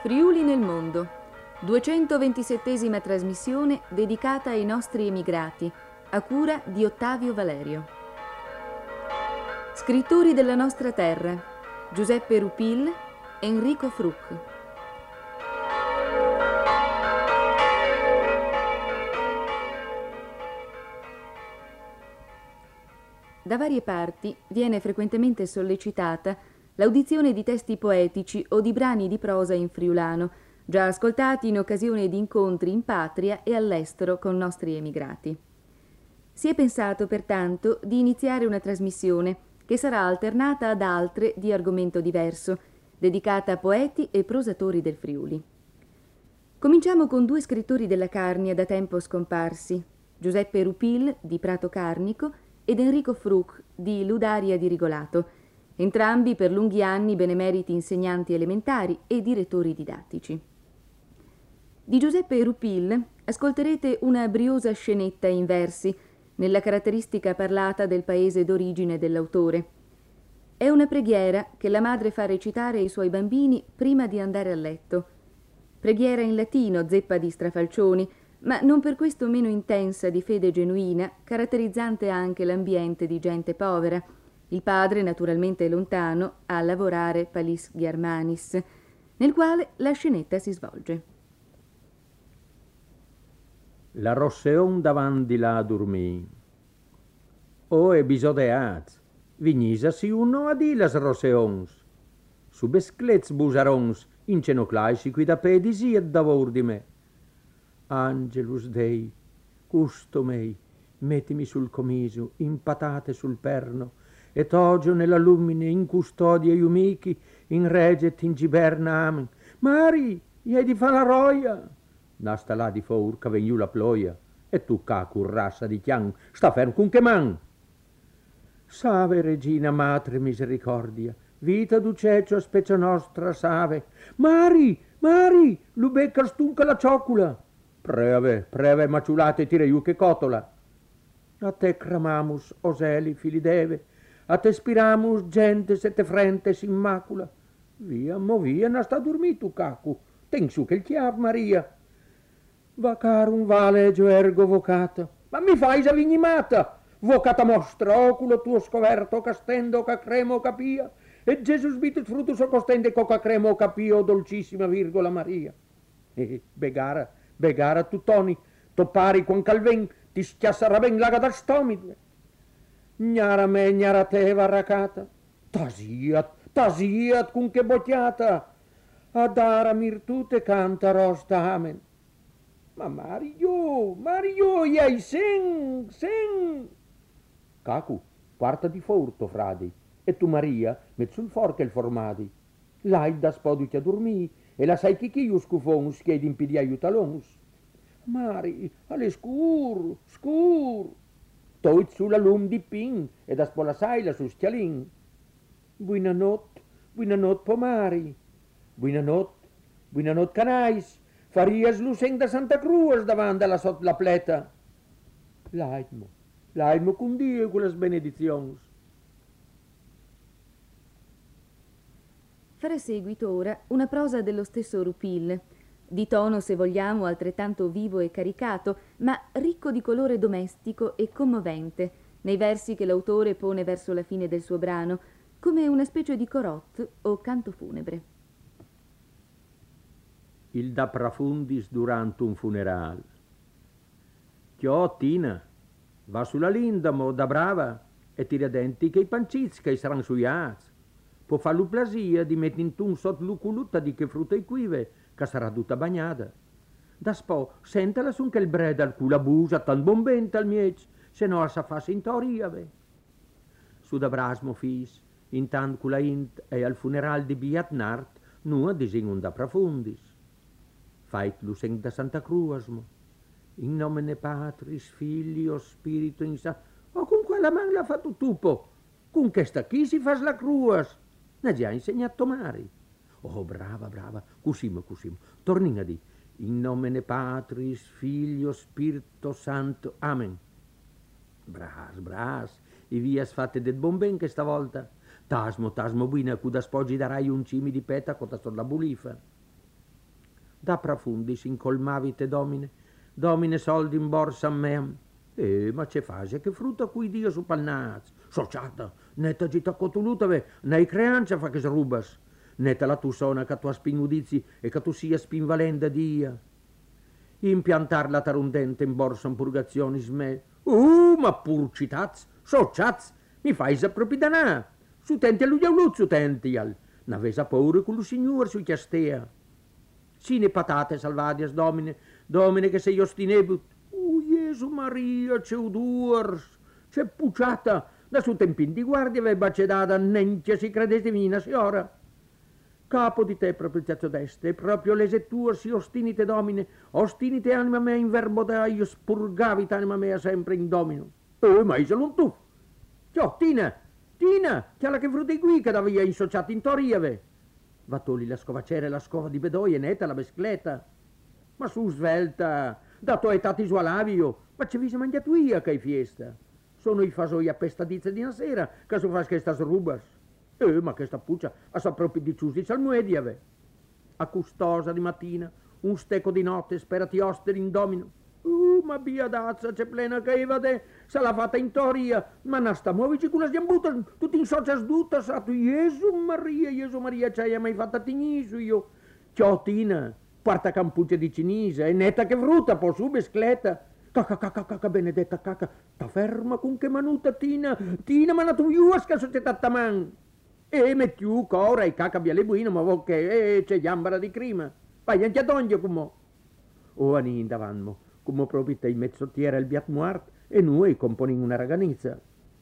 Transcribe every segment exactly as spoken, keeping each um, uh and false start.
Friuli nel mondo, duecentoventisettesima trasmissione dedicata ai nostri emigrati, a cura di Ottavio Valerio. Scrittori della nostra terra: Giuseppe Rupil, Enrico Fruch. Da varie parti viene frequentemente sollecitata l'audizione di testi poetici o di brani di prosa in friulano, già ascoltati in occasione di incontri in patria e all'estero con nostri emigrati. Si è pensato pertanto di iniziare una trasmissione che sarà alternata ad altre di argomento diverso, dedicata a poeti e prosatori del Friuli. Cominciamo con due scrittori della Carnia da tempo scomparsi, Giuseppe Rupil di Prato Carnico ed Enrico Fruch di Ludaria di Rigolato, entrambi per lunghi anni benemeriti insegnanti elementari e direttori didattici. Di Giuseppe Rupil ascolterete una briosa scenetta in versi, nella caratteristica parlata del paese d'origine dell'autore. È una preghiera che la madre fa recitare ai suoi bambini prima di andare a letto. Preghiera in latino, zeppa di strafalcioni, ma non per questo meno intensa di fede genuina, caratterizzante anche l'ambiente di gente povera. Il padre, naturalmente lontano, a lavorare palis Germanis, nel quale la scenetta si svolge. La Rosseon davanti là dormì. O episodeats, vignisasi uno a di las Rosseons. Su besclets busarons, in cenoclaisi qui da pedisi e davor di me. Angelus Dei, custo mei, mettimi sul comiso, impatate sul perno, et ogio nella lumine in custodia iumichi, in reget in giberna amen. Mari, iei di fa la roia. Nasta là di four che vegniu la ploia, e tu ca currassa di chiang, sta ferm cun che man. Save, regina madre misericordia, vita duceccio specie nostra save. Mari, Mari, lu becca stunca la ciocula. Preve, preve maciulate tire iu che cotola. A te cramamus, oseli, fili deve, a te spiramus, gente sette frentes immacula. Via, mo via, na sta dormitu, cacu, ten su che il chiav, Maria. Vacarum vale ergo vocata, ma mi fai sa vignimata, vocata mostra, oculo tuo scoverto, castendo, cacremo, capia, e Gesù vitus frutus costende, coca cremo, capio, dolcissima virgola Maria. E begara, begara tuttoni, toppari con calven, ti schiassara ben laga da stomide. Gnara me, gnara te, varracata, tasiat, tasiat, cun che bocchiata, adara mirtute canta rosta amen. Ma Mario, Mario, iei sen, sen. Cacu, quarta di furto, fradi, e tu Maria, met sul forche il formadi. L'hai da spoduti a dormì, e la sai chi chi iu scufons, che ed impidi aiutalons. Mari, alle scur, scur. Toit sulla lum di pin, ed a spolasai la su stialin. Buonanotte, buonanotte pomari. Buonanotte, buonanotte canais. Farias luceng da Santa Cruz davanti alla sot la pleta. L'aidmo, l'aidmo con Dio con las benedizions. Farà seguito ora una prosa dello stesso Rupil, di tono, se vogliamo, altrettanto vivo e caricato, ma ricco di colore domestico e commovente, nei versi che l'autore pone verso la fine del suo brano, come una specie di corot o canto funebre. Il da profundis durante un funeral. Chio, Tina, va sulla linda, mo da brava, e tira denti che i panciz che saranno suiaz. Può farlo plasia di mettere in tun sot luculutta di che frutta i quive, che sarà tutta bagnata. Da spo, sentala sun che il bread al culo abusa, tan bombenta al miec, se no sa fa sintoria, ve. Su da brasmo fis, intant cula int e al funeral di Biatnart, nua disin da profundis. Fait luceng da Santa Crusmo, in nomine Patris, Filio, Spirito in sa... O con quella man l'ha fatto tupo, con questa chi si fa la Cruas, n'ha già insegnato Mari. Oh, brava, brava, cusimo, cusimo, tornin a di, in nomine Patris, Filio, Spirito Santo, Amen. Bras, bras, i vias fatte del bomben che stavolta, tasmo, tasmo, buina, cuda spoggi darai un cimi di peta cota la bulifa. Da profondi si incolmavite, domine, domine soldi in borsa a me. Eh, ma c'è fase che frutta cui Dio su palnaz. Sociata, netta gita cotulutave, nei creancia fa che srubas. Netta la tu sona che tu spingudizi e che tu sia spinvalenda dia. Impiantar la tarundente in borsa in purgazione sme. Uh, ma pur citaz, sociaz, mi fai sappropi danà. Su tenti a lui auluzzo su tenti al. N'avesa paura con lo signor su chiastea. Sine patate salvadias, domine, domine che se io stinebut. Oh, Gesù Maria, c'è udurs, c'è pucciata. Da su tempin di guardia ve bacedata, nentia si credete mina, signora. Capo di te, proprio il cazzo d'este, proprio lese tue si ostinite, domine, ostinite anima mea in verbo da io spurgavit anima mea sempre in domino. Oh, ma io non tu. Ciao, Tina, Tina, c'è la che frutti qui che davia insociati in toriave. Va togli la scovacera e la scova di bedoie, netta la bescleta. Ma su svelta, da tua età ti sualavio, ma ci visi mangiato io che hai fiesta. Sono i fasoi appestadizze di una sera, che su fas che stas rubas. Eh, ma che sta puccia, a sa proprio di ciusi salmuediave. A custosa di mattina, un steco di notte, sperati osteri in domino. Uh, ma bia dazza, c'è plena che evade, se l'ha fatta in toria, ma nasta muovici con la sgiambuta, tutti in socia sduta, sa tu, Gesù Maria, Gesù Maria, c'hai mai fatta tignisu io. Ciao Tina, quarta campuccia di cinese, e netta che frutta, po' su bescleta. Caca, caca, caca, benedetta caca, ta ferma con che manuta Tina, Tina, ma na tu iuasca società taman. E mettiu cora e caca biale buino, ma vo che c'è gambara di crima. Vai anche a donge come. O anin davanmo, come proprio te in mezzottiera il biat muart, e noi componin una raganizza.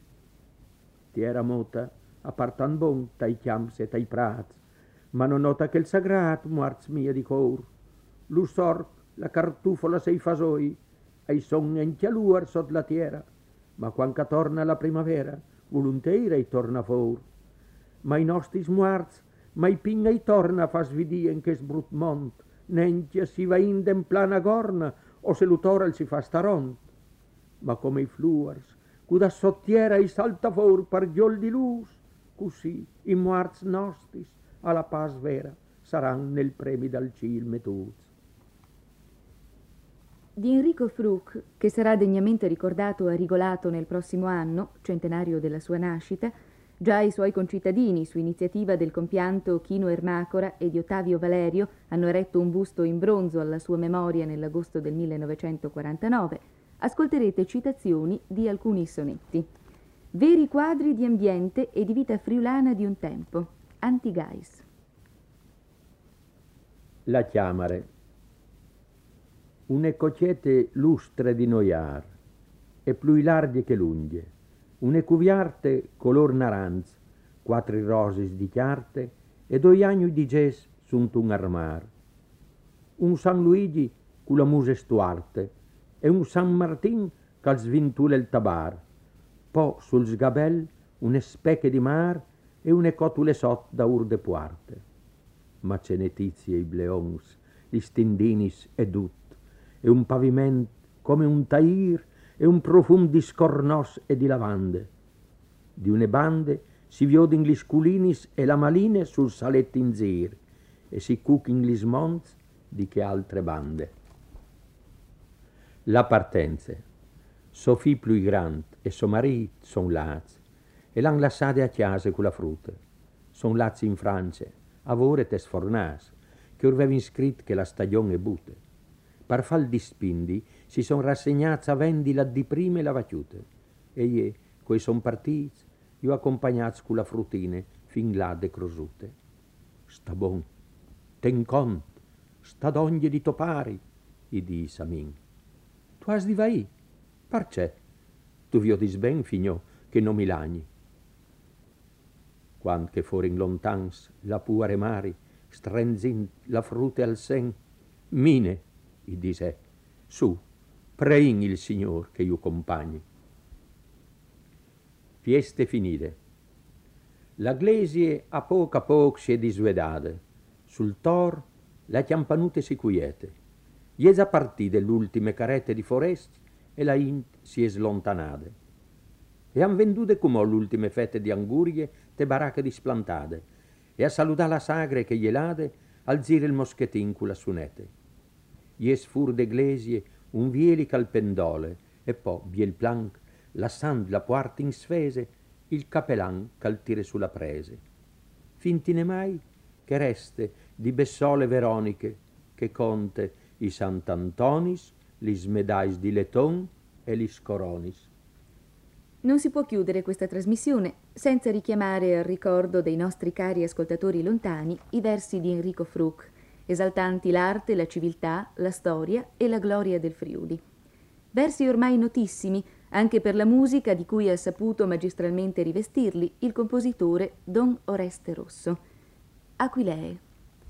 Ti era mota, a partan bon, tai chiams e tai prats, ma non nota che il sagrat muarts mia di cor. Lu sort, la cartufola sei fasoi, ai son en chialuar sot la tiera, ma quando torna la primavera, volonteira i torna for. Ma i nostri muarts, mai pinga i torna fa svidien che sbrut mont, nentia si va in den plana gorna, o se l'utoral si fa staront. Ma come i fluars, cuda sottiera i salta for par giol di luz, così i muarts nostris, alla paz vera, saran nel premi dal cil metuz. Di Enrico Fruch, che sarà degnamente ricordato a Rigolato nel prossimo anno, centenario della sua nascita, già i suoi concittadini, su iniziativa del compianto Chino Ermacora e di Ottavio Valerio, hanno eretto un busto in bronzo alla sua memoria nell'agosto del millenovecentoquarantanove, ascolterete citazioni di alcuni sonetti. Veri quadri di ambiente e di vita friulana di un tempo. Antigais. La chiamare. Une cociete lustre di noiar, e più larghe che lunghe, une cuviarte color naranz, quattro rosis di chiarte, e due agni di ges sunt un armar. Un San Luigi cu la muse stuarte, e un San Martin cal svintule il tabar, po sul sgabel une specche di mar e une cotule sot da urde puarte. Ma ce ne tizi e i bleons, gli stindinis ed ut, e un paviment come un tair e un profum di scornos e di lavande. Di une bande si viodin gli sculinis e la maline sul saletto in zir, e si cucin gli smonz di che altre bande. La partenze. Sofì più grand e so marit son laz, e l'han lassate a chiase con la frutta. Son laz in Francia, avore te sfornas, che urvevin scrit che la stagione è bute. Per fal di spindi si son rassegnati a vendi la di prime la vaciute, e io, coi son partiti, io accompagnati con la fruttine fin là de crosute. Sta bon, ten cont, sta d'ogni di topari, i di Samin. Tu has di vai, perché? Tu vi odis ben, figlio, che non mi lagni. Quando che forin lontans la puare mari, strenzin la frute al sen, mine, i dise, su, prein il Signor che io compagni. Fieste finite. La glesie a poco a poco si è disvedate, sul tor la chiampanute si quiete. Iesa partì dell'ultime carette di foresti e la int si è slontanate. E han vendute come l'ultime fette di angurie te baracche displantate, e a salutare la sagre che glielade alzire il moschetin con la sunete. Ies fur d'eglesie un vieli cal pendole, e poi, biel plank, lassand la puarta in sfese, il capelan cal tire sulla prese. Fintine mai che reste di Bessole Veroniche, che conte i Sant'Antonis, li smedais di Leton e li Scoronis. Non si può chiudere questa trasmissione senza richiamare al ricordo dei nostri cari ascoltatori lontani i versi di Enrico Fruch, esaltanti l'arte, la civiltà, la storia e la gloria del Friuli. Versi ormai notissimi anche per la musica di cui ha saputo magistralmente rivestirli il compositore Don Oreste Rosso. Aquilee.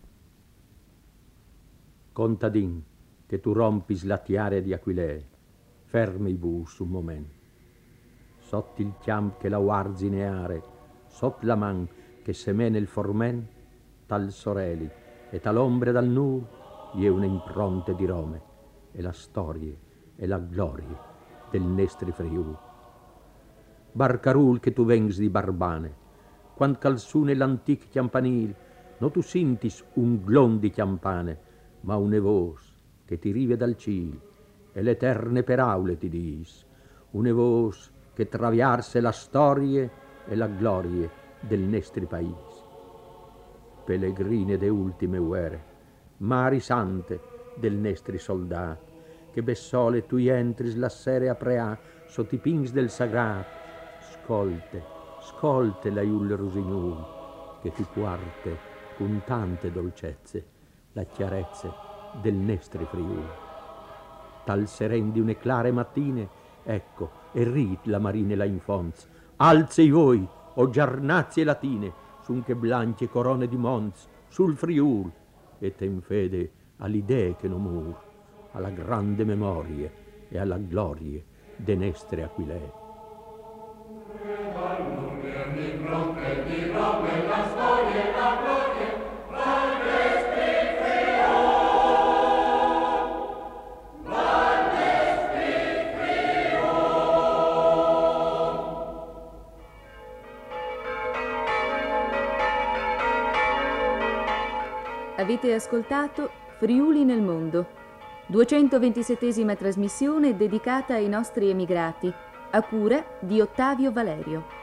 Contadin, che tu rompis la tiare di Aquilee, fermi bus un momento. Sotto il chiam che la guardi neare, sotto la man che semene il formen, tal soreli e tal ombre dal nur, è una impronte di Rome, e la storia e la gloria del nestri Friuli. Barcarul che tu vengs di Barbane, quando calzune l'antic chiampanil, non tu sintis un glon di chiampane, ma une vos che ti rive dal cil, e l'eterne peraule ti dis, une vos che traviarse la storie e la glorie del nestri paesi. Pellegrine de ultime guerre, mari sante del nestri soldati, che Bessole tu entris la sere a preà sotto i pings del sagrato, scolte, scolte la iulle rosignul, che tu quarte con tante dolcezze la chiarezze del nestri Friuli. Tal serendi une clare mattine, ecco, e rit la marine la infonz, alzei voi, o giarnazie latine, sun che blanche corone di Mons, sul Friul, e ten fede all'idee che non mur, alla grande memoria e alla gloria de nestre Aquilee. Avete ascoltato Friuli nel mondo, duecentoventisettesima trasmissione dedicata ai nostri emigrati, a cura di Ottavio Valerio.